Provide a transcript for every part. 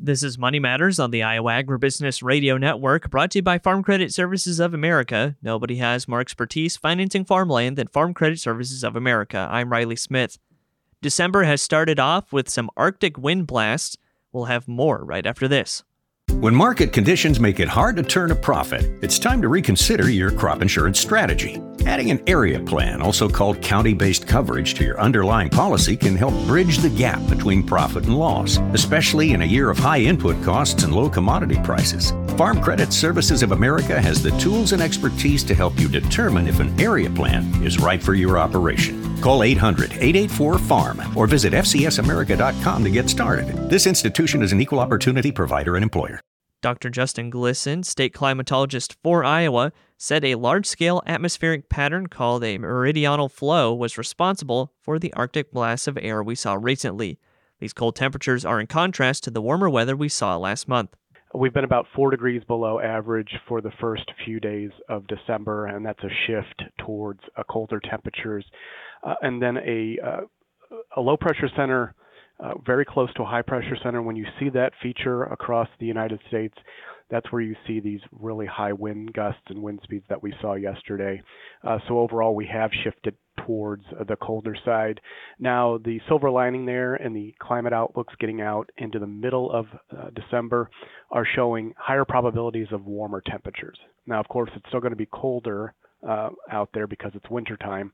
This is Money Matters on the Iowa Agribusiness Radio Network, brought to you by Farm Credit Services of America. Nobody has more expertise financing farmland than Farm Credit Services of America. I'm Riley Smith. December has started off with some Arctic wind blasts. We'll have more right after this. When market conditions make it hard to turn a profit, it's time to reconsider your crop insurance strategy. Adding an area plan, also called county-based coverage, to your underlying policy can help bridge the gap between profit and loss, especially in a year of high input costs and low commodity prices. Farm Credit Services of America has the tools and expertise to help you determine if an area plan is right for your operation. Call 800-884-FARM or visit fcsamerica.com to get started. This institution is an equal opportunity provider and employer. Dr. Justin Glisson, state climatologist for Iowa, said a large-scale atmospheric pattern called a meridional flow was responsible for the Arctic blasts of air we saw recently. These cold temperatures are in contrast to the warmer weather we saw last month. We've been about 4 degrees below average for the first few days of December, and that's a shift towards colder temperatures. And then a low-pressure center very close to a high-pressure center. When you see that feature across the United States, that's where you see these really high wind gusts and wind speeds that we saw yesterday. So overall, we have shifted towards the colder side. Now, the silver lining there and the climate outlooks getting out into the middle of December are showing higher probabilities of warmer temperatures. Now, of course, it's still going to be colder out there because it's wintertime,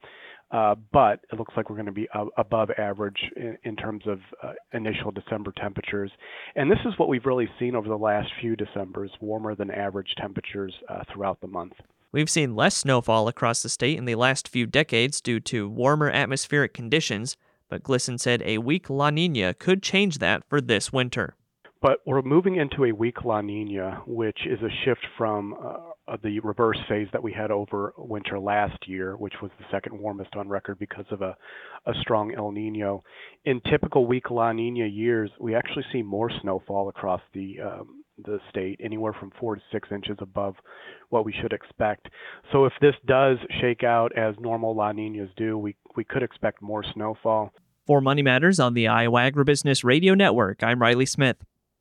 but it looks like we're going to be above average in terms of initial December temperatures. And this is what we've really seen over the last few Decembers, warmer than average temperatures throughout the month. We've seen less snowfall across the state in the last few decades due to warmer atmospheric conditions, but Glisson said a weak La Nina could change that for this winter. But we're moving into a weak La Nina, which is a shift from the reverse phase that we had over winter last year, which was the second warmest on record because of a strong El Nino. In typical weak La Nina years, we actually see more snowfall across the state, anywhere from 4 to 6 inches above what we should expect. So if this does shake out as normal La Ninas do, we could expect more snowfall. For Money Matters on the Iowa Agribusiness Radio Network, I'm Riley Smith.